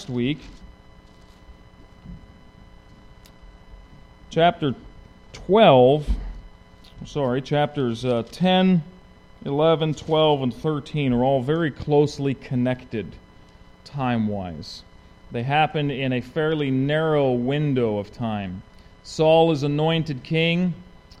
Week. Chapters 10, 11, 12, and 13 are all very closely connected time-wise. They happen in a fairly narrow window of time. Saul is anointed king.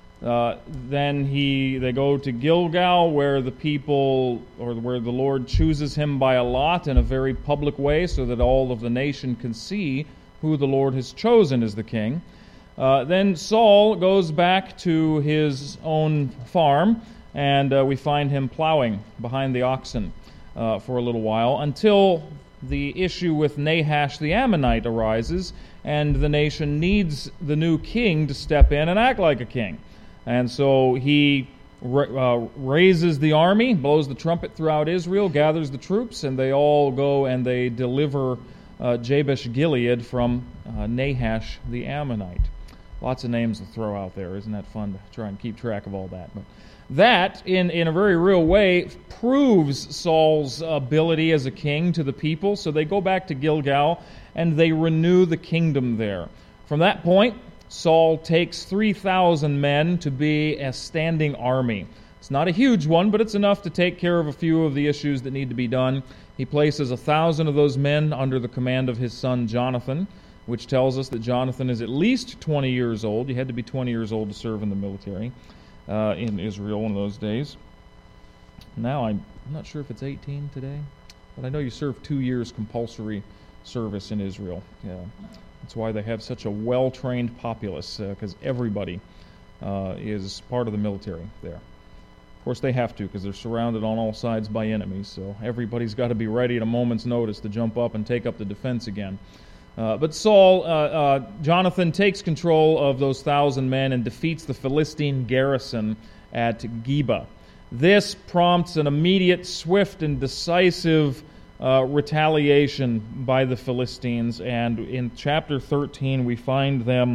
Then they go to Gilgal, where where the Lord chooses him by a lot in a very public way, so that all of the nation can see who the Lord has chosen as the king. Then Saul goes back to his own farm, and we find him plowing behind the oxen for a little while, until the issue with Nahash the Ammonite arises, and the nation needs the new king to step in and act like a king. And so he raises the army, blows the trumpet throughout Israel, gathers the troops, and they all go and they deliver Jabesh Gilead from Nahash the Ammonite. Lots of names to throw out there. Isn't that fun to try and keep track of all that? But that, in a very real way, proves Saul's ability as a king to the people. So they go back to Gilgal, and they renew the kingdom there. From that point, Saul takes 3,000 men to be a standing army. It's not a huge one, but it's enough to take care of a few of the issues that need to be done. He places 1,000 of those men under the command of his son Jonathan, which tells us that Jonathan is at least 20 years old. You had to be 20 years old to serve in the military in Israel in those days. Now, I'm not sure if it's 18 today, but I know you serve 2 years compulsory service in Israel. Yeah. That's why they have such a well-trained populace, because everybody is part of the military there. Of course, they have to, because they're surrounded on all sides by enemies, so everybody's got to be ready at a moment's notice to jump up and take up the defense again. But Jonathan takes control of those 1,000 men and defeats the Philistine garrison at Geba. This prompts an immediate, swift, and decisive retaliation by the Philistines, and in chapter 13 we find them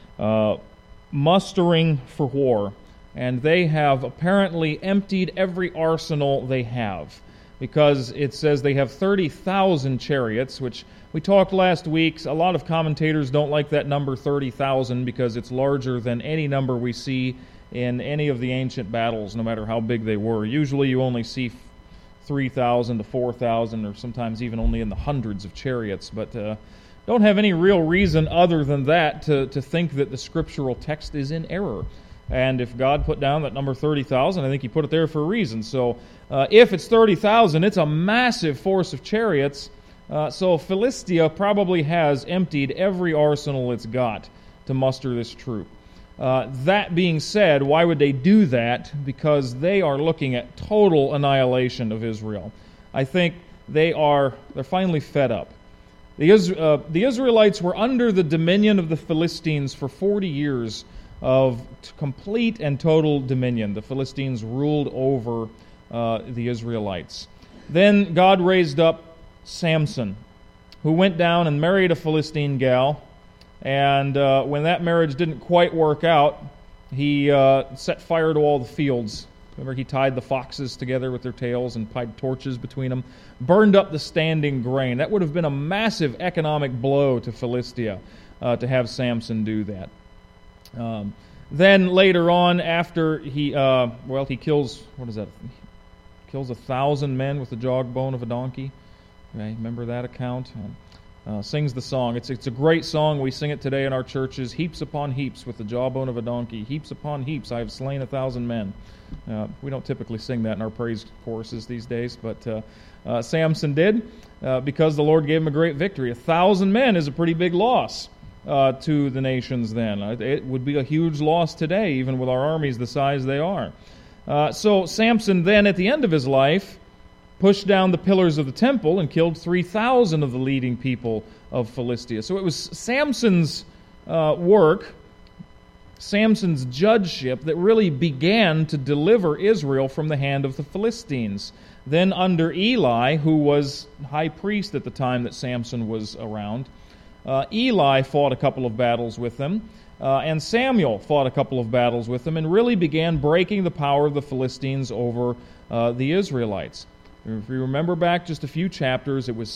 mustering for war, and they have apparently emptied every arsenal they have, because it says they have 30,000 chariots, which we talked last week. A lot of commentators don't like that number 30,000 because it's larger than any number we see in any of the ancient battles, no matter how big they were. Usually you only see 3,000 to 4,000, or sometimes even only in the hundreds of chariots, but don't have any real reason other than that to think that the scriptural text is in error. And if God put down that number 30,000, I think He put it there for a reason. So if it's 30,000, it's a massive force of chariots. So Philistia probably has emptied every arsenal it's got to muster this troop. That being said, why would they do that? Because they are looking at total annihilation of Israel. I think they're finally fed up. The Israelites were under the dominion of the Philistines for 40 years of complete and total dominion. The Philistines ruled over the Israelites. Then God raised up Samson, who went down and married a Philistine gal. And when that marriage didn't quite work out, he set fire to all the fields. Remember, he tied the foxes together with their tails and tied torches between them, burned up the standing grain. That would have been a massive economic blow to Philistia to have Samson do that. Then later on, after he kills, kills 1,000 men with the jawbone of a donkey. Okay, remember that account? Sings the song. It's a great song. We sing it today in our churches. Heaps upon heaps with the jawbone of a donkey. Heaps upon heaps I have slain 1,000 men. We don't typically sing that in our praise choruses these days, but Samson did because the Lord gave him a great victory. 1,000 men is a pretty big loss to the nations then. It would be a huge loss today, even with our armies the size they are. So Samson then, at the end of his life, pushed down the pillars of the temple and killed 3,000 of the leading people of Philistia. So it was Samson's work, Samson's judgeship, that really began to deliver Israel from the hand of the Philistines. Then under Eli, who was high priest at the time that Samson was around, Eli fought a couple of battles with them, and Samuel fought a couple of battles with them, and really began breaking the power of the Philistines over the Israelites. If you remember back just a few chapters, it was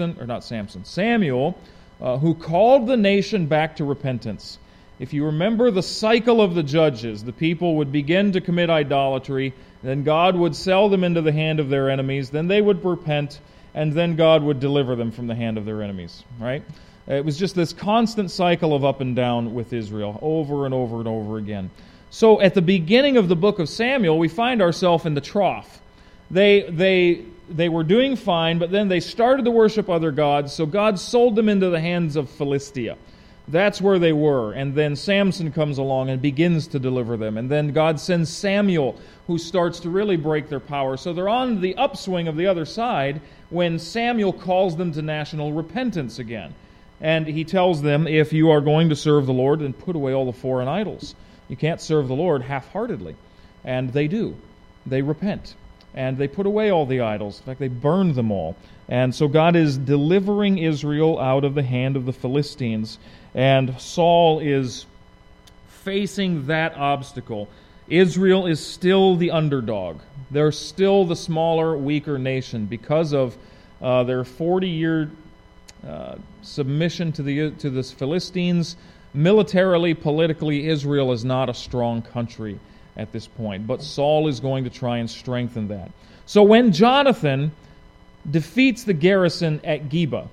Samuel, who called the nation back to repentance. If you remember the cycle of the judges, the people would begin to commit idolatry, then God would sell them into the hand of their enemies, then they would repent, and then God would deliver them from the hand of their enemies, right? It was just this constant cycle of up and down with Israel, over and over and over again. So at the beginning of the book of Samuel, we find ourselves in the trough. They were doing fine, but then they started to worship other gods, so God sold them into the hands of Philistia. That's where they were. And then Samson comes along and begins to deliver them. And then God sends Samuel, who starts to really break their power. So they're on the upswing of the other side when Samuel calls them to national repentance again. And he tells them, if you are going to serve the Lord, then put away all the foreign idols. You can't serve the Lord half-heartedly. And they do. They repent. And they put away all the idols. In fact, they burn them all. And so God is delivering Israel out of the hand of the Philistines. And Saul is facing that obstacle. Israel is still the underdog. They're still the smaller, weaker nation because of their 40-year submission to the Philistines. Militarily, politically, Israel is not a strong country at this point. But Saul is going to try and strengthen that. So when Jonathan defeats the garrison at Geba,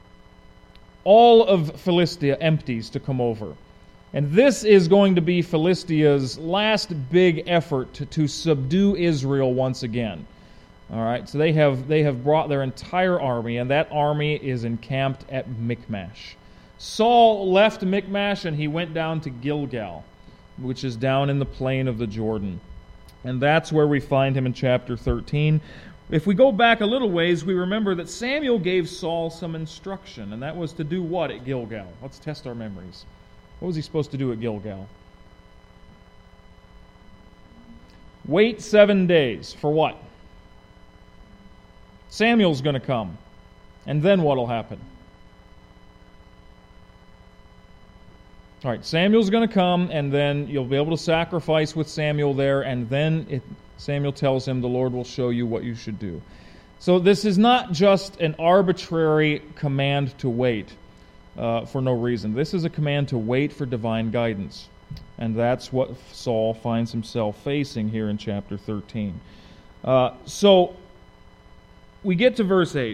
all of Philistia empties to come over. And this is going to be Philistia's last big effort to subdue Israel once again. All right, so they have brought their entire army, and that army is encamped at Michmash. Saul left Michmash and he went down to Gilgal, which is down in the plain of the Jordan. And that's where we find him in chapter 13. If we go back a little ways, we remember that Samuel gave Saul some instruction, and that was to do what at Gilgal? Let's test our memories. What was he supposed to do at Gilgal? Wait 7 days. For what? Samuel's going to come. And then what will happen? All right, Samuel's going to come, and then you'll be able to sacrifice with Samuel there, and then Samuel tells him, the Lord will show you what you should do. So this is not just an arbitrary command to wait for no reason. This is a command to wait for divine guidance. And that's what Saul finds himself facing here in chapter 13. So we get to verse 8.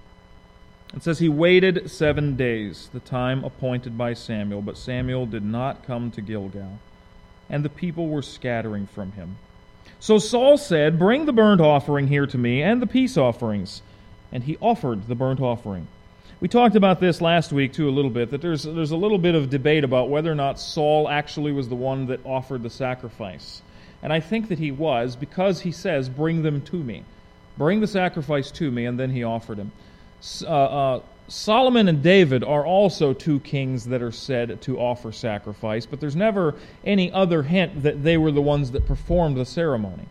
It says, he waited 7 days, the time appointed by Samuel, but Samuel did not come to Gilgal, and the people were scattering from him. So Saul said, bring the burnt offering here to me, and the peace offerings. And he offered the burnt offering. We talked about this last week, too, a little bit, that there's a little bit of debate about whether or not Saul actually was the one that offered the sacrifice. And I think that he was, because he says, bring them to me. Bring the sacrifice to me, and then he offered him. Solomon and David are also two kings that are said to offer sacrifice, but there's never any other hint that they were the ones that performed the ceremony.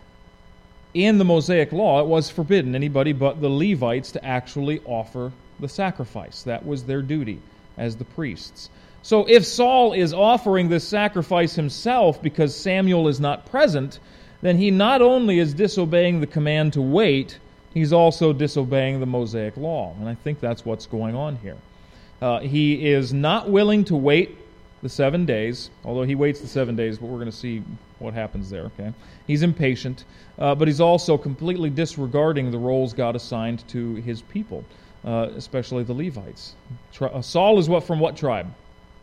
In the Mosaic Law, it was forbidden anybody but the Levites to actually offer the sacrifice. That was their duty as the priests. So if Saul is offering this sacrifice himself because Samuel is not present, then he not only is disobeying the command to wait, he's also disobeying the Mosaic Law. And I think that's what's going on here. He is not willing to wait the 7 days, although he waits the 7 days, but we're going to see what happens there. Okay, he's impatient, but he's also completely disregarding the roles God assigned to his people, especially the Levites. Saul is from what tribe?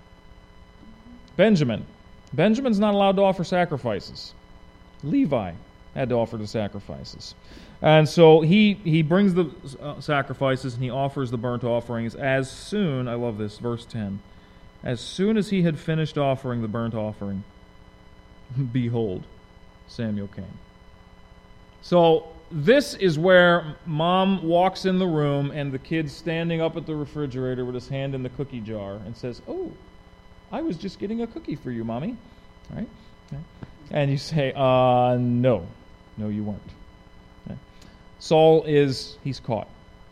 Benjamin. Benjamin's not allowed to offer sacrifices. Levi had to offer the sacrifices. And so he brings the sacrifices and he offers the burnt offerings as soon, I love this, verse 10, as soon as he had finished offering the burnt offering, behold, Samuel came. So this is where Mom walks in the room and the kid's standing up at the refrigerator with his hand in the cookie jar and says, oh, I was just getting a cookie for you, Mommy. Right? Okay. And you say, no, you weren't. Okay. Saul he's caught.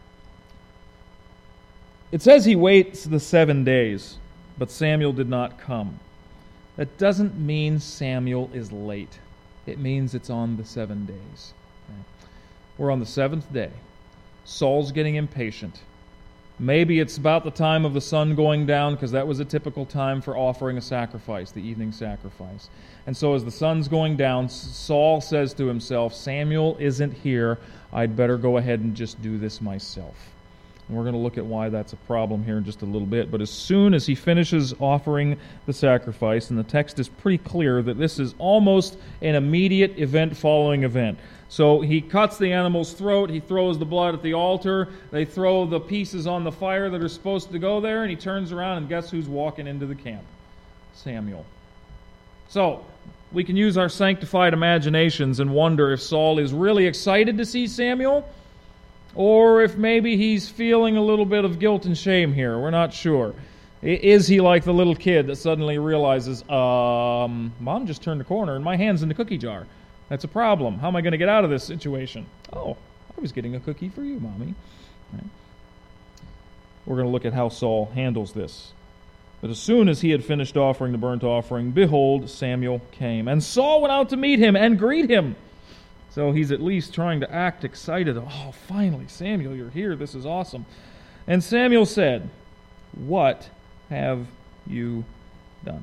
It says he waits the 7 days, but Samuel did not come. That doesn't mean Samuel is late. It means it's on the 7 days. Okay. We're on the seventh day. Saul's getting impatient. Maybe it's about the time of the sun going down, because that was a typical time for offering a sacrifice, the evening sacrifice. And so as the sun's going down, Saul says to himself, Samuel isn't here. I'd better go ahead and just do this myself. And we're going to look at why that's a problem here in just a little bit. But as soon as he finishes offering the sacrifice, and the text is pretty clear that this is almost an immediate event following event. So he cuts the animal's throat, he throws the blood at the altar, they throw the pieces on the fire that are supposed to go there, and he turns around, and guess who's walking into the camp? Samuel. So, we can use our sanctified imaginations and wonder if Saul is really excited to see Samuel, or if maybe he's feeling a little bit of guilt and shame here. We're not sure. Is he like the little kid that suddenly realizes, Mom just turned the corner and my hand's in the cookie jar? That's a problem. How am I going to get out of this situation? Oh, I was getting a cookie for you, Mommy. Right. We're going to look at how Saul handles this. But as soon as he had finished offering the burnt offering, behold, Samuel came. And Saul went out to meet him and greet him. So he's at least trying to act excited. Oh, finally, Samuel, you're here. This is awesome. And Samuel said, what have you done?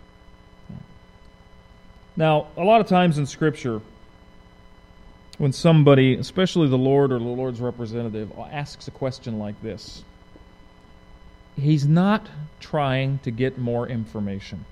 Now, a lot of times in Scripture, when somebody, especially the Lord or the Lord's representative, asks a question like this, he's not trying to get more information.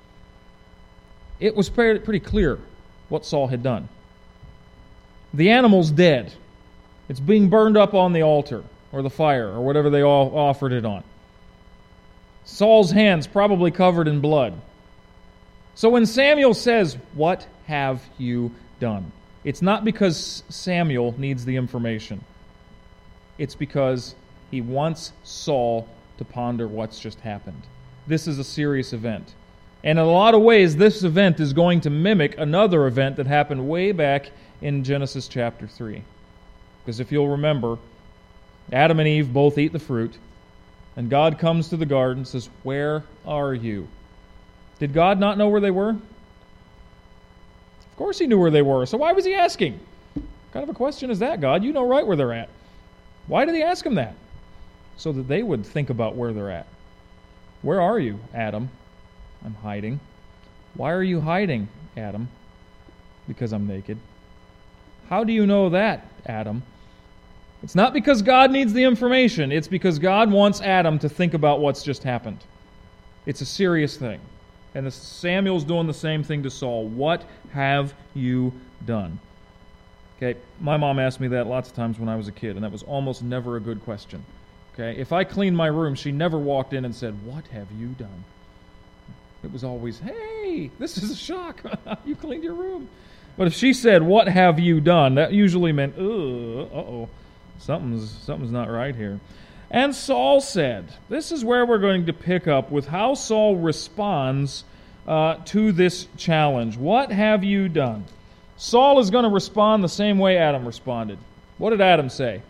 It was pretty clear what Saul had done. The animal's dead. It's being burned up on the altar or the fire or whatever they all offered it on. Saul's hands probably covered in blood. So when Samuel says, what have you done? It's not because Samuel needs the information. It's because he wants Saul to ponder what's just happened. This is a serious event. And in a lot of ways, this event is going to mimic another event that happened way back in Genesis chapter 3. Because if you'll remember, Adam and Eve both eat the fruit, and God comes to the garden and says, where are you? Did God not know where they were? Of course he knew where they were. So why was he asking? What kind of a question is that, God? You know right where they're at. Why did he ask him that? So that they would think about where they're at. Where are you, Adam? I'm hiding. Why are you hiding, Adam? Because I'm naked. How do you know that, Adam? It's not because God needs the information. It's because God wants Adam to think about what's just happened. It's a serious thing. And Samuel's doing the same thing to Saul. What have you done? Okay, my mom asked me that lots of times when I was a kid, and that was almost never a good question. Okay, if I cleaned my room, she never walked in and said, what have you done? It was always, hey, this is a shock. You cleaned your room. But if she said, what have you done? That usually meant, uh-oh, something's not right here. And Saul said, this is where we're going to pick up with how Saul responds to this challenge. What have you done? Saul is going to respond the same way Adam responded. What did Adam say?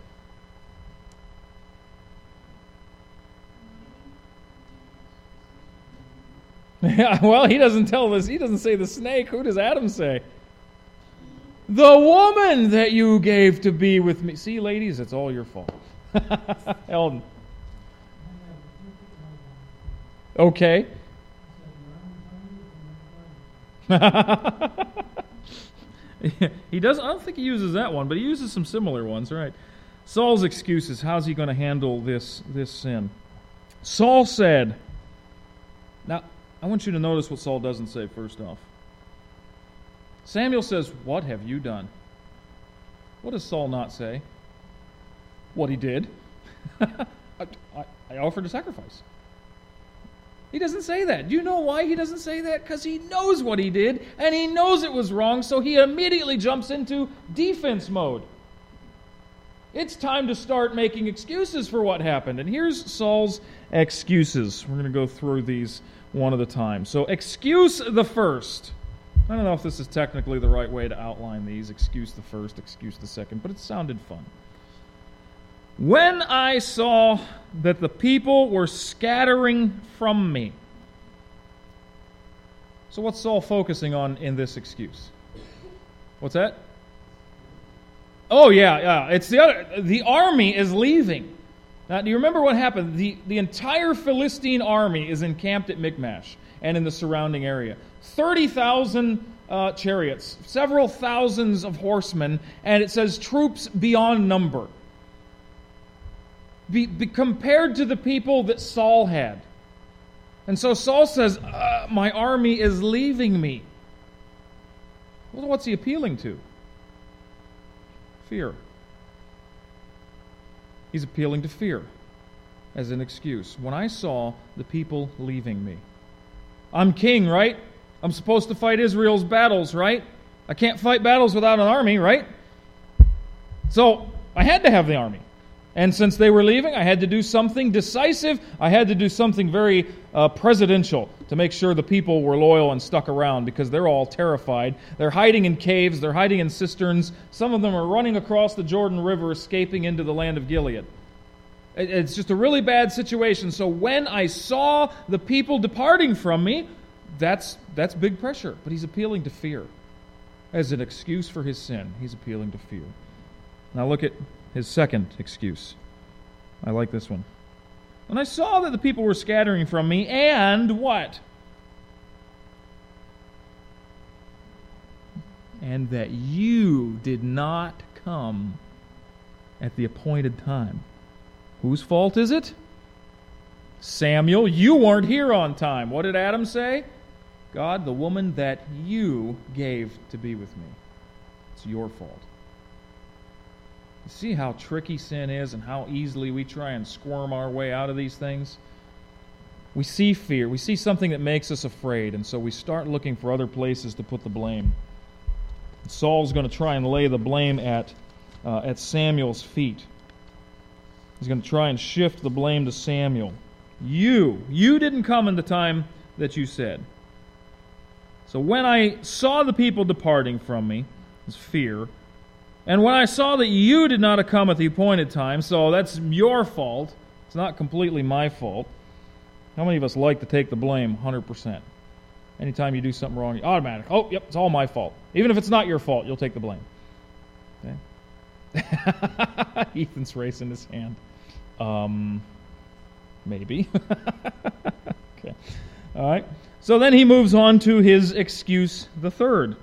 Yeah, well, he doesn't tell this. He doesn't say the snake. Who does Adam say? The woman that you gave to be with me. See, ladies, it's all your fault. Eldon. Okay. He does. I don't think he uses that one, but he uses some similar ones, right? Saul's excuses. How's he going to handle this sin? Saul said. Now, I want you to notice what Saul doesn't say first off. Samuel says, "What have you done?" What does Saul not say? What he did. I offered a sacrifice. He doesn't say that. Do you know why he doesn't say that? Because he knows what he did, and he knows it was wrong, so he immediately jumps into defense mode. It's time to start making excuses for what happened. And here's Saul's excuses. We're going to go through these one at a time. So, excuse the first. I don't know if this is technically the right way to outline these. Excuse the first, excuse the second, but it sounded fun. When I saw that the people were scattering from me. So what's Saul focusing on in this excuse? What's that? Oh, yeah. It's the army is leaving. Now, do you remember what happened? The entire Philistine army is encamped at Michmash and in the surrounding area. 30,000 chariots, several thousands of horsemen, and it says troops beyond number. Be compared to the people that Saul had. And so Saul says, my army is leaving me. Well, what's he appealing to? Fear. He's appealing to fear as an excuse. When I saw the people leaving me. I'm king, right? I'm supposed to fight Israel's battles, right? I can't fight battles without an army, right? So I had to have the army. And since they were leaving, I had to do something decisive. I had to do something very presidential to make sure the people were loyal and stuck around, because they're all terrified. They're hiding in caves. They're hiding in cisterns. Some of them are running across the Jordan River, escaping into the land of Gilead. It's just a really bad situation. So when I saw the people departing from me, that's big pressure. But he's appealing to fear. As an excuse for his sin, he's appealing to fear. Now look at his second excuse. I like this one. When I saw that the people were scattering from me, and what? And that you did not come at the appointed time. Whose fault is it? Samuel, you weren't here on time. What did Adam say? God, the woman that you gave to be with me. It's your fault. You see how tricky sin is and how easily we try and squirm our way out of these things? We see fear. We see something that makes us afraid, and so we start looking for other places to put the blame. Saul's going to try and lay the blame at Samuel's feet. He's going to try and shift the blame to Samuel. You didn't come in the time that you said. So when I saw the people departing from me, it's fear. And when I saw that you did not come at the appointed time, so that's your fault. It's not completely my fault. How many of us like to take the blame 100%? Anytime you do something wrong, you automatic. Oh, yep, it's all my fault. Even if it's not your fault, you'll take the blame. Okay? Ethan's raising his hand. Maybe. Okay. All right. So then he moves on to his excuse, the third.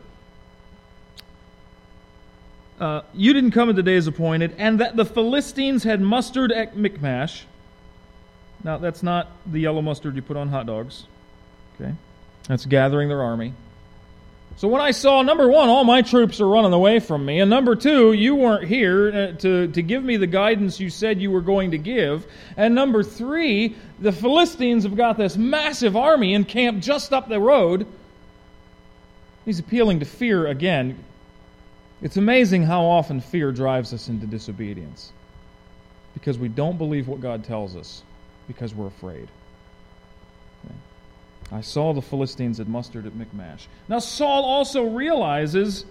You didn't come at the day as appointed, and that the Philistines had mustered at Michmash. Now, that's not the yellow mustard you put on hot dogs. Okay? That's gathering their army. So when I saw, number one, all my troops are running away from me, and number two, you weren't here to give me the guidance you said you were going to give, and number three, the Philistines have got this massive army encamped just up the road. He's appealing to fear again. It's amazing how often fear drives us into disobedience, because we don't believe what God tells us, because we're afraid. Okay. I saw the Philistines had mustered at Michmash. Now Saul also realizes,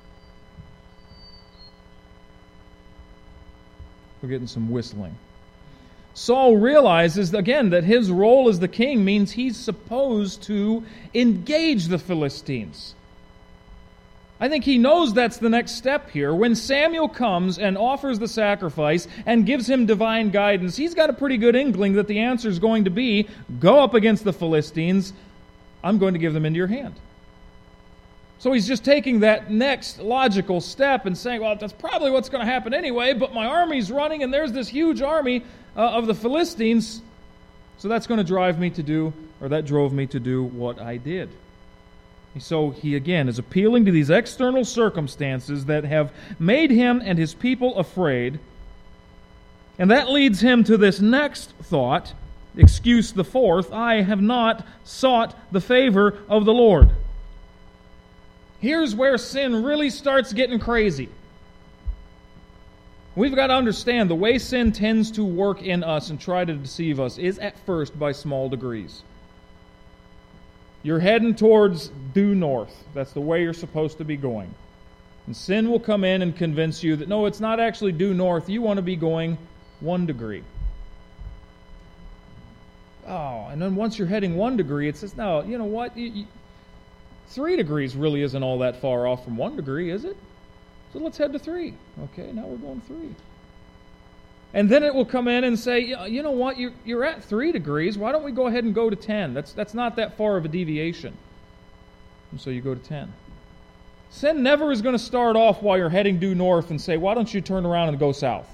we're getting some whistling. Saul realizes, again, that his role as the king means he's supposed to engage the Philistines. I think he knows that's the next step here. When Samuel comes and offers the sacrifice and gives him divine guidance, he's got a pretty good inkling that the answer is going to be, go up against the Philistines, I'm going to give them into your hand. So he's just taking that next logical step and saying, well, that's probably what's going to happen anyway, but my army's running and there's this huge army of the Philistines, so that's going to drive me to do, or that drove me to do what I did. So he again is appealing to these external circumstances that have made him and his people afraid. And that leads him to this next thought, excuse the fourth, I have not sought the favor of the Lord. Here's where sin really starts getting crazy. We've got to understand the way sin tends to work in us and try to deceive us is at first by small degrees. You're heading towards due north. That's the way you're supposed to be going. And sin will come in and convince you that, no, it's not actually due north. You want to be going 1 degree. Oh, and then once you're heading 1 degree, it says, no, you know what? 3 degrees really isn't all that far off from 1 degree, is it? So let's head to 3. Okay, now we're going 3. And then it will come in and say, you know what, you're at 3 degrees. Why don't we go ahead and go to 10? That's not that far of a deviation. And so you go to 10. Sin never is going to start off while you're heading due north and say, why don't you turn around and go south?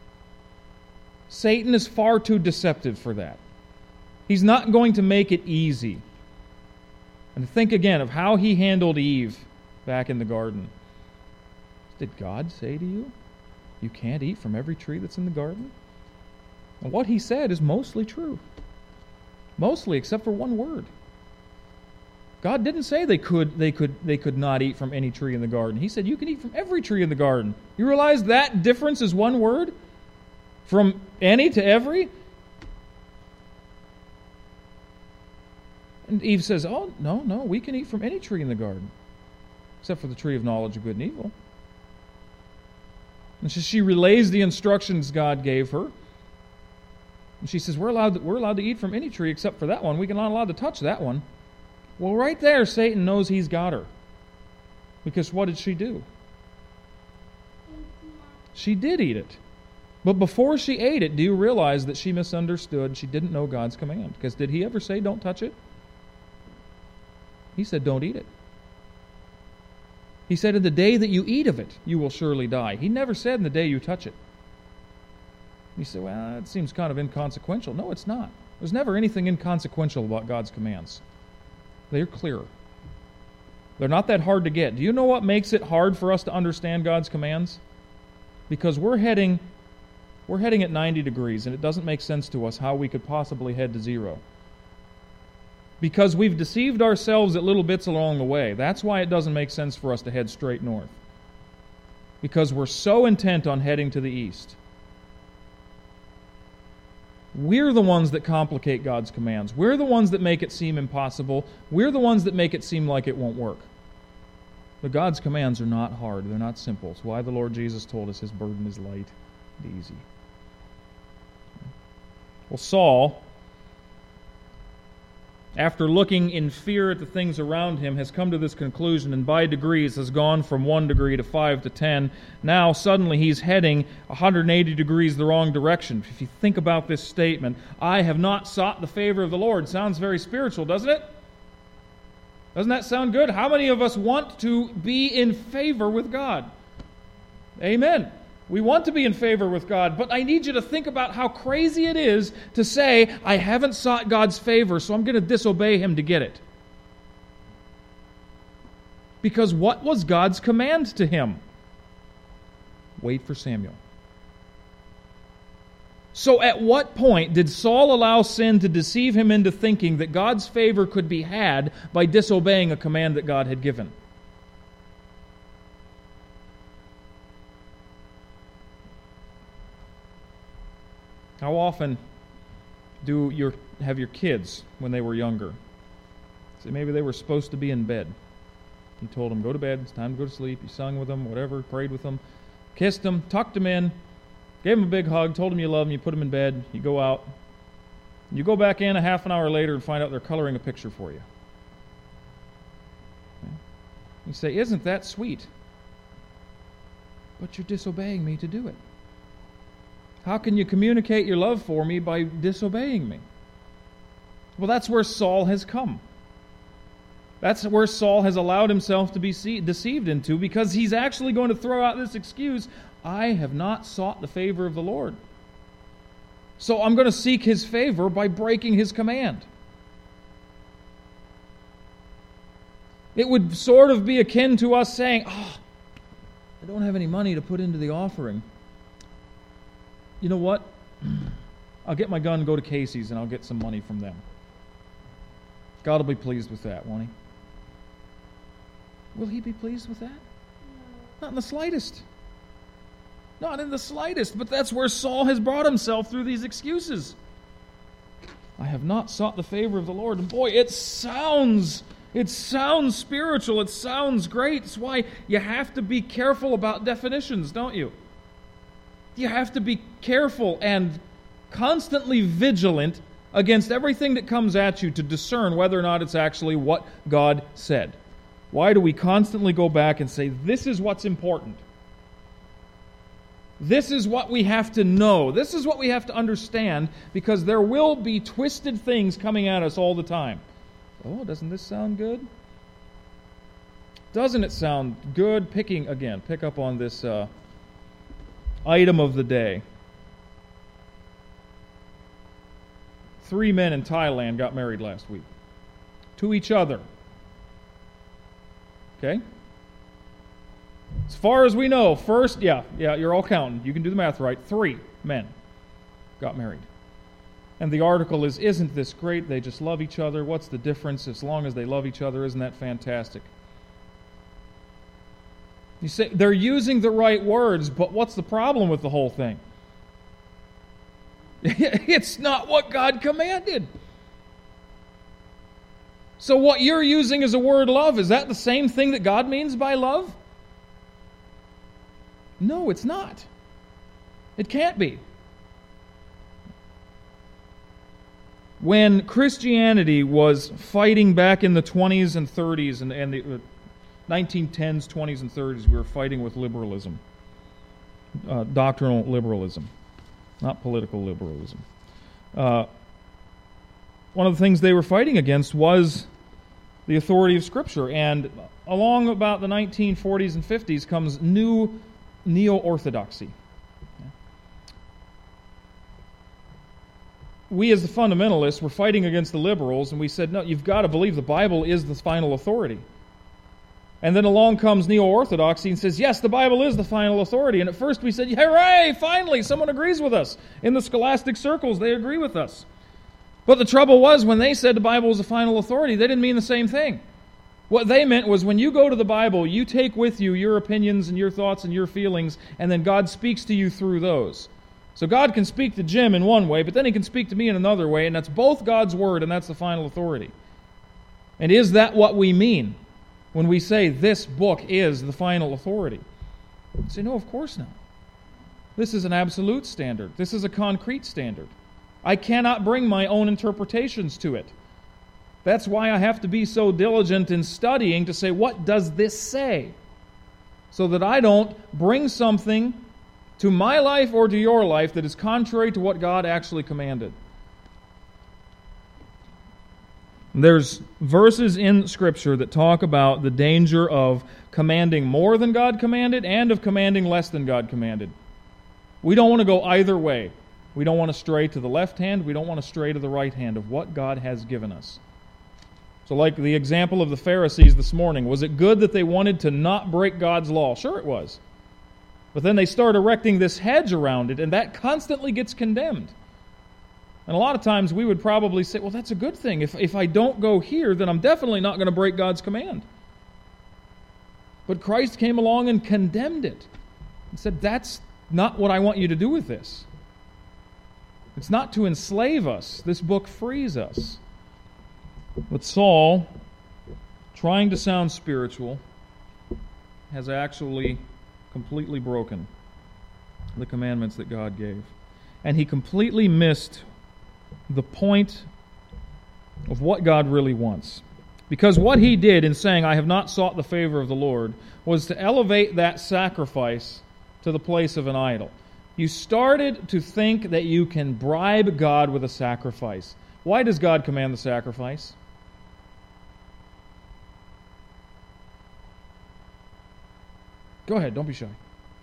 Satan is far too deceptive for that. He's not going to make it easy. And think again of how he handled Eve back in the garden. Did God say to you, you can't eat from every tree that's in the garden? And what he said is mostly true. Mostly, except for one word. God didn't say they could not eat from any tree in the garden. He said you can eat from every tree in the garden. You realize that difference is one word? From any to every? And Eve says, oh, no, we can eat from any tree in the garden, except for the tree of knowledge of good and evil. And she relays the instructions God gave her. And she says, we're allowed to eat from any tree except for that one. We're not allowed to touch that one. Well, right there, Satan knows he's got her. Because what did she do? She did eat it. But before she ate it, do you realize that she misunderstood? She didn't know God's command. Because did he ever say, don't touch it? He said, don't eat it. He said, in the day that you eat of it, you will surely die. He never said, in the day you touch it. You say, well, that seems kind of inconsequential. No, it's not. There's never anything inconsequential about God's commands. They're clear. They're not that hard to get. Do you know what makes it hard for us to understand God's commands? Because we're heading at 90 degrees, and it doesn't make sense to us how we could possibly head to 0. Because we've deceived ourselves at little bits along the way. That's why it doesn't make sense for us to head straight north. Because we're so intent on heading to the east. We're the ones that complicate God's commands. We're the ones that make it seem impossible. We're the ones that make it seem like it won't work. But God's commands are not hard. They're not simple. It's why the Lord Jesus told us his burden is light and easy. Well, Saul, after looking in fear at the things around him, has come to this conclusion, and by degrees has gone from 1 degree to 5 to 10. Now, suddenly, he's heading 180 degrees the wrong direction. If you think about this statement, I have not sought the favor of the Lord. Sounds very spiritual, doesn't it? Doesn't that sound good? How many of us want to be in favor with God? Amen. We want to be in favor with God, but I need you to think about how crazy it is to say, I haven't sought God's favor, so I'm going to disobey him to get it. Because what was God's command to him? Wait for Samuel. So at what point did Saul allow sin to deceive him into thinking that God's favor could be had by disobeying a command that God had given? How often do you have your kids when they were younger? Say maybe they were supposed to be in bed. You told them, go to bed, it's time to go to sleep. You sung with them, whatever, prayed with them, kissed them, tucked them in, gave them a big hug, told them you love them, you put them in bed, you go out. You go back in a half an hour later and find out they're coloring a picture for you. You say, isn't that sweet? But you're disobeying me to do it. How can you communicate your love for me by disobeying me? Well, that's where Saul has come. That's where Saul has allowed himself to be deceived into, because he's actually going to throw out this excuse, I have not sought the favor of the Lord. So I'm going to seek his favor by breaking his command. It would sort of be akin to us saying, I don't have any money to put into the offering. You know what? I'll get my gun and go to Casey's and I'll get some money from them. God will be pleased with that, won't he? Will he be pleased with that? No. Not in the slightest. Not in the slightest. But that's where Saul has brought himself through these excuses. I have not sought the favor of the Lord. And boy, it sounds spiritual. It sounds great. It's why you have to be careful about definitions, don't you? You have to be careful and constantly vigilant against everything that comes at you to discern whether or not it's actually what God said. Why do we constantly go back and say, this is what's important? This is what we have to know. This is what we have to understand, because there will be twisted things coming at us all the time. Oh, doesn't this sound good? Doesn't it sound good? Pick up on this item of the day. 3 men in Thailand got married last week. To each other. Okay? As far as we know, first, you're all counting. You can do the math right. 3 men got married. And the article is, isn't this great? They just love each other. What's the difference? As long as they love each other, isn't that fantastic? You say, they're using the right words, but what's the problem with the whole thing? It's not what God commanded. So what you're using as a word love, is that the same thing that God means by love? No, it's not. It can't be. When Christianity was fighting back in the 20s and 30s and the 1910s, 20s, and 30s, we were fighting with liberalism. Doctrinal liberalism. Not political liberalism. One of the things they were fighting against was the authority of Scripture. And along about the 1940s and 50s comes new neo-orthodoxy. We as the fundamentalists were fighting against the liberals, and we said, no, you've got to believe the Bible is the final authority. And then along comes neo-orthodoxy and says, yes, the Bible is the final authority. And at first we said, hooray, finally, someone agrees with us. In the scholastic circles, they agree with us. But the trouble was, when they said the Bible was the final authority, they didn't mean the same thing. What they meant was, when you go to the Bible, you take with you your opinions and your thoughts and your feelings, and then God speaks to you through those. So God can speak to Jim in one way, but then He can speak to me in another way, and that's both God's Word, and that's the final authority. And is that what we mean when we say this book is the final authority? You say, no, of course not. This is an absolute standard. This is a concrete standard. I cannot bring my own interpretations to it. That's why I have to be so diligent in studying to say, what does this say? So that I don't bring something to my life or to your life that is contrary to what God actually commanded. There's verses in Scripture that talk about the danger of commanding more than God commanded and of commanding less than God commanded. We don't want to go either way. We don't want to stray to the left hand. We don't want to stray to the right hand of what God has given us. So like the example of the Pharisees this morning, was it good that they wanted to not break God's law? Sure it was. But then they start erecting this hedge around it, and that constantly gets condemned. And a lot of times we would probably say, well, that's a good thing. If I don't go here, then I'm definitely not going to break God's command. But Christ came along and condemned it and said, that's not what I want you to do with this. It's not to enslave us. This book frees us. But Saul, trying to sound spiritual, has actually completely broken the commandments that God gave. And he completely missed the point of what God really wants. Because what he did in saying, I have not sought the favor of the Lord, was to elevate that sacrifice to the place of an idol. You started to think that you can bribe God with a sacrifice. Why does God command the sacrifice? Go ahead, don't be shy.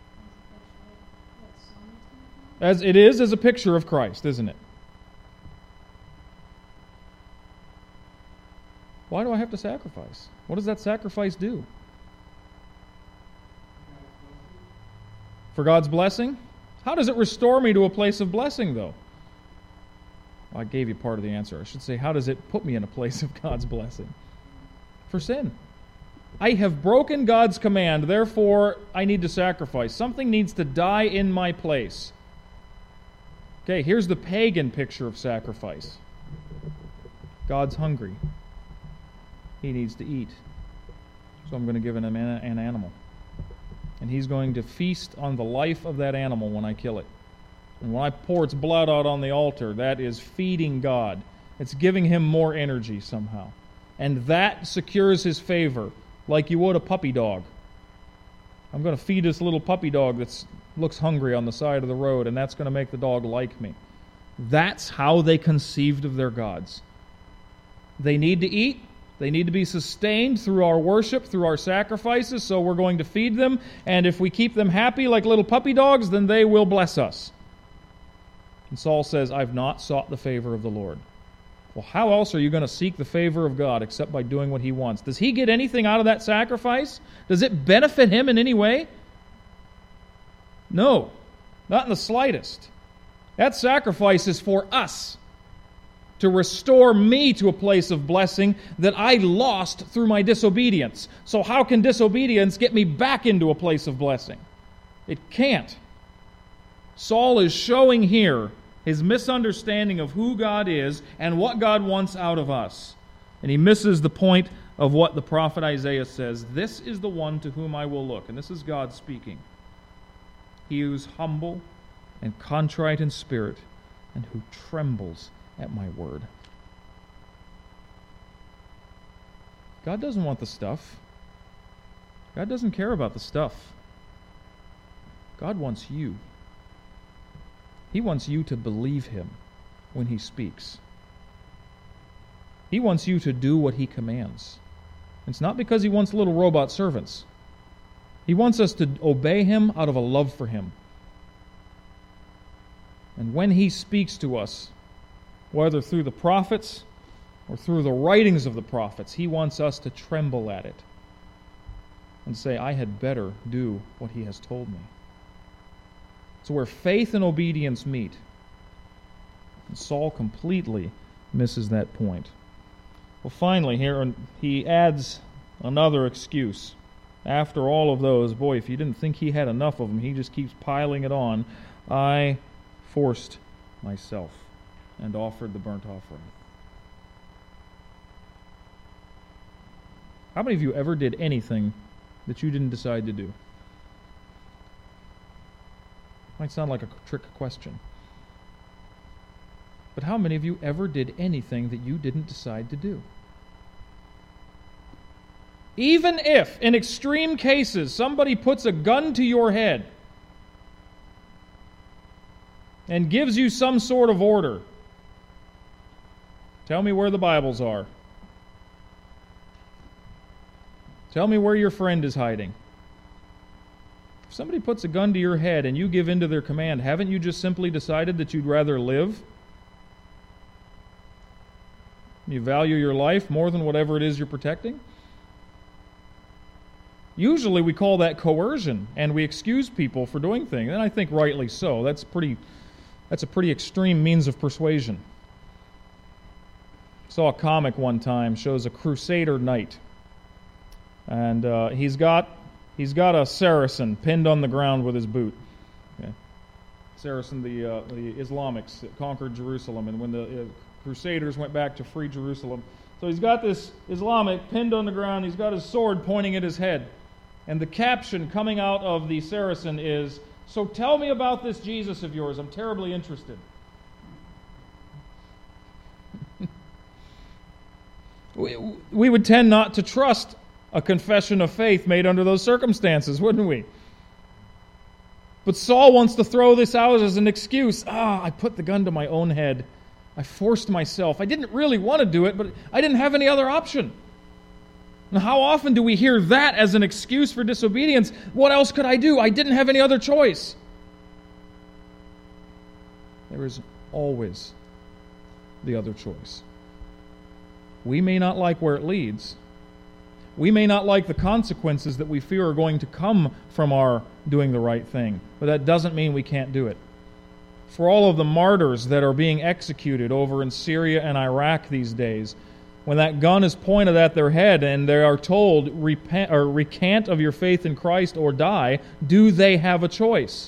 As it is as a picture of Christ, isn't it? Why do I have to sacrifice? What does that sacrifice do? For God's blessing? How does it restore me to a place of blessing, though? Well, I gave you part of the answer. I should say, how does it put me in a place of God's blessing? For sin. I have broken God's command, therefore I need to sacrifice. Something needs to die in my place. Okay, here's the pagan picture of sacrifice. God's hungry. He needs to eat. So I'm going to give him an animal. And he's going to feast on the life of that animal when I kill it. And when I pour its blood out on the altar, that is feeding God. It's giving him more energy somehow. And that secures his favor, like you would a puppy dog. I'm going to feed this little puppy dog that's looks hungry on the side of the road, and that's going to make the dog like me. That's how they conceived of their gods. They need to eat. They need to be sustained through our worship, through our sacrifices, so we're going to feed them. And if we keep them happy like little puppy dogs, then they will bless us. And Saul says, I've not sought the favor of the Lord. Well, how else are you going to seek the favor of God except by doing what He wants? Does He get anything out of that sacrifice? Does it benefit Him in any way? No, not in the slightest. That sacrifice is for us, to restore me to a place of blessing that I lost through my disobedience. So how can disobedience get me back into a place of blessing? It can't. Saul is showing here his misunderstanding of who God is and what God wants out of us. And he misses the point of what the prophet Isaiah says. This is the one to whom I will look. And this is God speaking. He who's humble and contrite in spirit, and who trembles at my word. God doesn't want the stuff. God doesn't care about the stuff. God wants you. He wants you to believe Him when He speaks. He wants you to do what He commands. It's not because He wants little robot servants. He wants us to obey Him out of a love for Him. And when He speaks to us, whether through the prophets or through the writings of the prophets, He wants us to tremble at it and say, I had better do what He has told me. It's where faith and obedience meet. And Saul completely misses that point. Well, finally, here he adds another excuse. After all of those, boy, if you didn't think he had enough of them, he just keeps piling it on. I forced myself and offered the burnt offering. How many of you ever did anything that you didn't decide to do? Might sound like a trick question. But how many of you ever did anything that you didn't decide to do? Even if, in extreme cases, somebody puts a gun to your head and gives you some sort of order, tell me where the Bibles are. Tell me where your friend is hiding. If somebody puts a gun to your head and you give in to their command, haven't you just simply decided that you'd rather live? You value your life more than whatever it is you're protecting? Usually we call that coercion, and we excuse people for doing things, and I think rightly so. That's a pretty extreme means of persuasion. I saw a comic one time, shows a Crusader knight. And he's got a Saracen pinned on the ground with his boot. Okay. Saracen, the Islamics that conquered Jerusalem, and when the Crusaders went back to free Jerusalem. So he's got this Islamic pinned on the ground. He's got his sword pointing at his head. And the caption coming out of the Saracen is, "So tell me about this Jesus of yours. I'm terribly interested." We would tend not to trust a confession of faith made under those circumstances, wouldn't we? But Saul wants to throw this out as an excuse. I put the gun to my own head. I forced myself. I didn't really want to do it, but I didn't have any other option. Now, how often do we hear that as an excuse for disobedience? What else could I do? I didn't have any other choice. There is always the other choice. We may not like where it leads. We may not like the consequences that we fear are going to come from our doing the right thing, but that doesn't mean we can't do it. For all of the martyrs that are being executed over in Syria and Iraq these days, when that gun is pointed at their head and they are told, repent or recant of your faith in Christ or die, do they have a choice?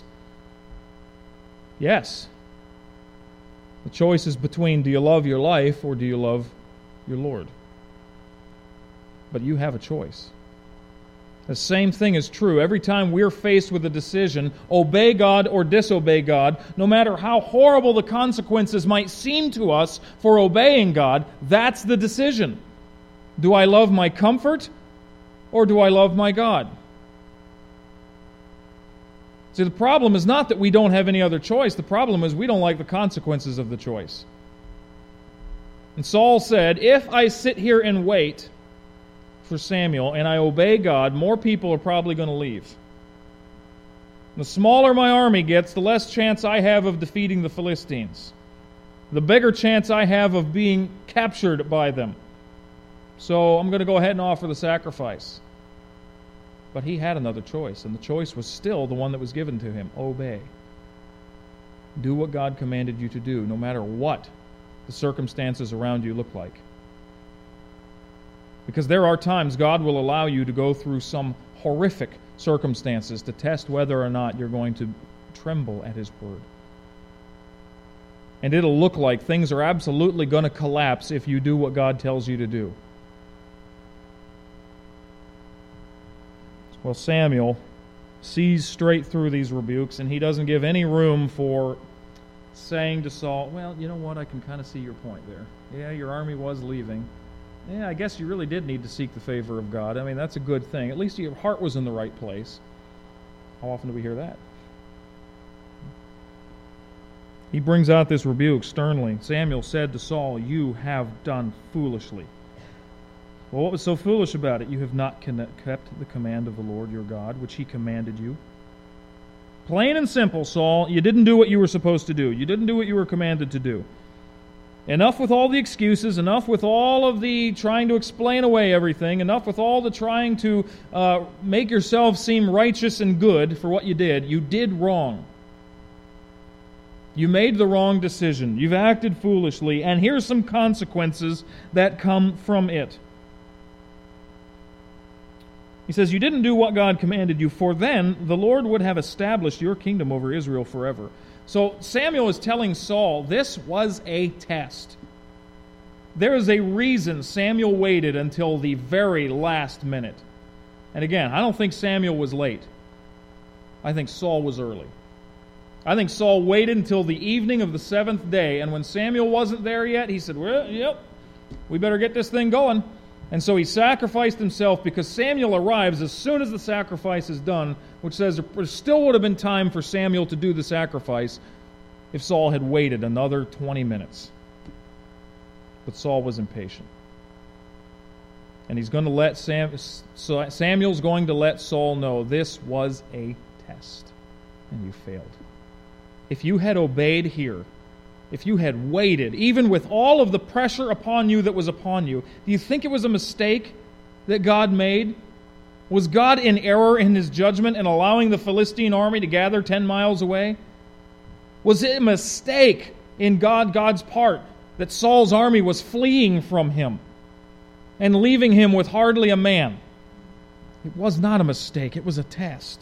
Yes. The choice is between, do you love your life or do you love your Lord? But you have a choice. The same thing is true every time we're faced with a decision, obey God or disobey God, no matter how horrible the consequences might seem to us for obeying God, that's the decision. Do I love my comfort or do I love my God? See, the problem is not that we don't have any other choice. The problem is we don't like the consequences of the choice. And Saul said, if I sit here and wait for Samuel and I obey God, more people are probably going to leave. The smaller my army gets, the less chance I have of defeating the Philistines. The bigger chance I have of being captured by them. So I'm going to go ahead and offer the sacrifice. But he had another choice, and the choice was still the one that was given to him. Obey. Do what God commanded you to do, no matter what the circumstances around you look like. Because there are times God will allow you to go through some horrific circumstances to test whether or not you're going to tremble at His word. And it'll look like things are absolutely going to collapse if you do what God tells you to do. Well, Samuel sees straight through these rebukes, and he doesn't give any room for saying to Saul, well, you know what, I can kind of see your point there. Yeah, your army was leaving. Yeah, I guess you really did need to seek the favor of God. I mean, that's a good thing. At least your heart was in the right place. How often do we hear that? He brings out this rebuke sternly. Samuel said to Saul, you have done foolishly. Well, what was so foolish about it? You have not kept the command of the Lord your God, which He commanded you. Plain and simple, Saul, you didn't do what you were supposed to do. You didn't do what you were commanded to do. Enough with all the excuses, enough with all of the trying to explain away everything, enough with all the trying to make yourself seem righteous and good for what you did. You did wrong. You made the wrong decision. You've acted foolishly, and here's some consequences that come from it. He says, you didn't do what God commanded you, for then the Lord would have established your kingdom over Israel forever. So Samuel is telling Saul this was a test. There is a reason Samuel waited until the very last minute. And again, I don't think Samuel was late. I think Saul was early. I think Saul waited until the evening of the seventh day, and when Samuel wasn't there yet, he said, well, yep, we better get this thing going. And so he sacrificed himself, because Samuel arrives as soon as the sacrifice is done, which says there still would have been time for Samuel to do the sacrifice if Saul had waited another 20 minutes. But Saul was impatient. And he's going to let Samuel's going to let Saul know this was a test, and you failed. If you had obeyed here, if you had waited, even with all of the pressure upon you that was upon you, do you think it was a mistake that God made? Was God in error in His judgment in allowing the Philistine army to gather 10 miles away? Was it a mistake in God's part that Saul's army was fleeing from him and leaving him with hardly a man? It was not a mistake. It was a test.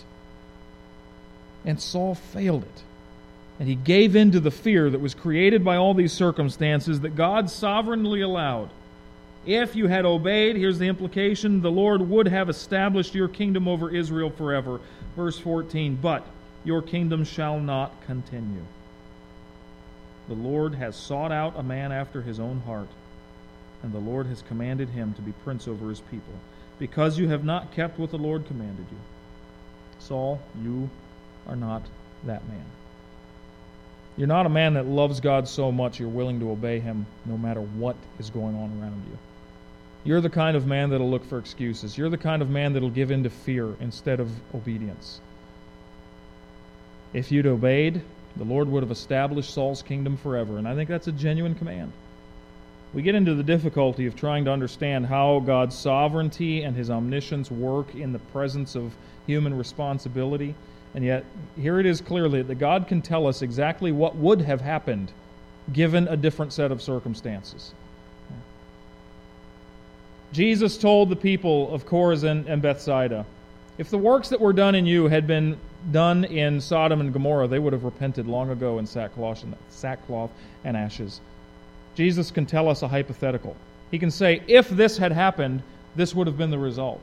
And Saul failed it. And he gave in to the fear that was created by all these circumstances that God sovereignly allowed. If you had obeyed, here's the implication, the Lord would have established your kingdom over Israel forever. Verse 14, but your kingdom shall not continue. The Lord has sought out a man after His own heart, and the Lord has commanded him to be prince over His people, because you have not kept what the Lord commanded you. Saul, you are not that man. You're not a man that loves God so much you're willing to obey Him no matter what is going on around you. You're the kind of man that'll look for excuses. You're the kind of man that'll give in to fear instead of obedience. If you'd obeyed, the Lord would have established Saul's kingdom forever, and I think that's a genuine command. We get into the difficulty of trying to understand how God's sovereignty and His omniscience work in the presence of human responsibility. And yet, here it is clearly that God can tell us exactly what would have happened given a different set of circumstances. Jesus told the people of Chorazin and Bethsaida, if the works that were done in you had been done in Sodom and Gomorrah, they would have repented long ago in sackcloth and ashes. Jesus can tell us a hypothetical. He can say, if this had happened, this would have been the result.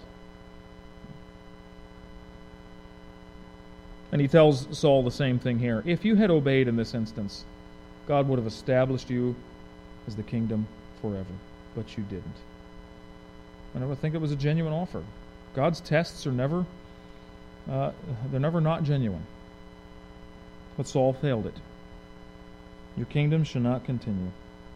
And he tells Saul the same thing here. If you had obeyed in this instance, God would have established you as the kingdom forever. But you didn't. And I think it was a genuine offer. God's tests are never not genuine. But Saul failed it. Your kingdom shall not continue.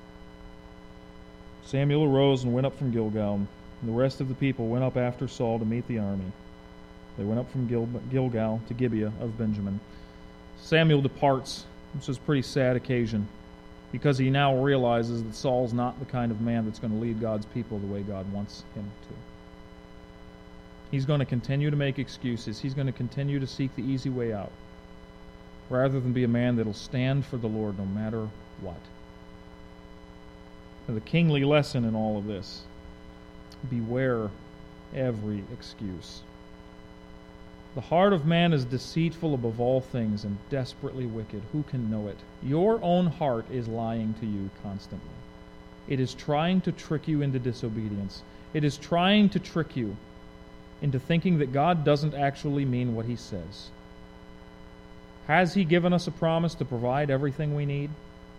Samuel arose and went up from Gilgal, and the rest of the people went up after Saul to meet the army. They went up from Gilgal to Gibeah of Benjamin. Samuel departs, which is a pretty sad occasion, because he now realizes that Saul's not the kind of man that's going to lead God's people the way God wants him to. He's going to continue to make excuses. He's going to continue to seek the easy way out, rather than be a man that'll stand for the Lord no matter what. Now, the kingly lesson in all of this: beware every excuse. The heart of man is deceitful above all things and desperately wicked. Who can know it? Your own heart is lying to you constantly. It is trying to trick you into disobedience. It is trying to trick you into thinking that God doesn't actually mean what He says. Has He given us a promise to provide everything we need?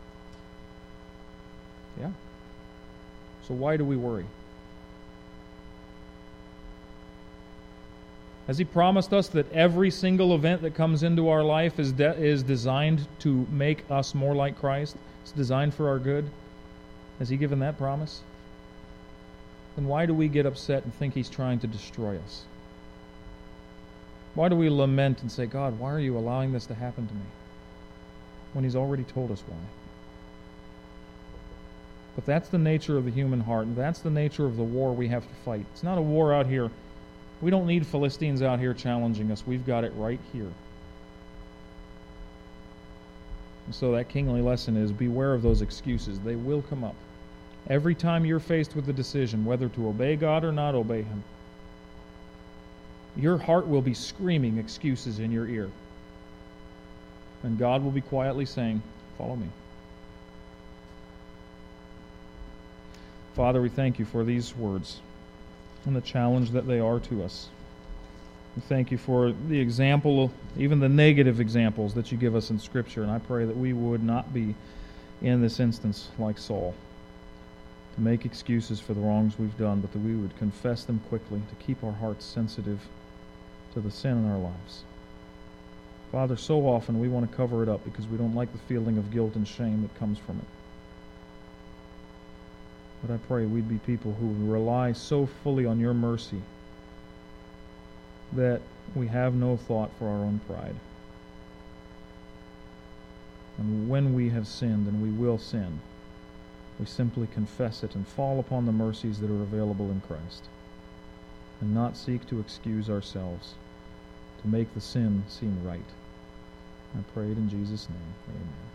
Yeah. So why do we worry? Has He promised us that every single event that comes into our life is designed to make us more like Christ? It's designed for our good? Has He given that promise? Then why do we get upset and think He's trying to destroy us? Why do we lament and say, God, why are you allowing this to happen to me? When He's already told us why. But that's the nature of the human heart, and that's the nature of the war we have to fight. It's not a war out here. We don't need Philistines out here challenging us. We've got it right here. And so that kingly lesson is beware of those excuses. They will come up. Every time you're faced with the decision whether to obey God or not obey Him, your heart will be screaming excuses in your ear. And God will be quietly saying, follow me. Father, we thank You for these words and the challenge that they are to us. We thank You for the example, even the negative examples that You give us in Scripture, and I pray that we would not be, in this instance, like Saul, to make excuses for the wrongs we've done, but that we would confess them quickly, to keep our hearts sensitive to the sin in our lives. Father, so often we want to cover it up because we don't like the feeling of guilt and shame that comes from it. But I pray we'd be people who rely so fully on Your mercy that we have no thought for our own pride. And when we have sinned, and we will sin, we simply confess it and fall upon the mercies that are available in Christ, and not seek to excuse ourselves, to make the sin seem right. I pray it in Jesus' name. Amen.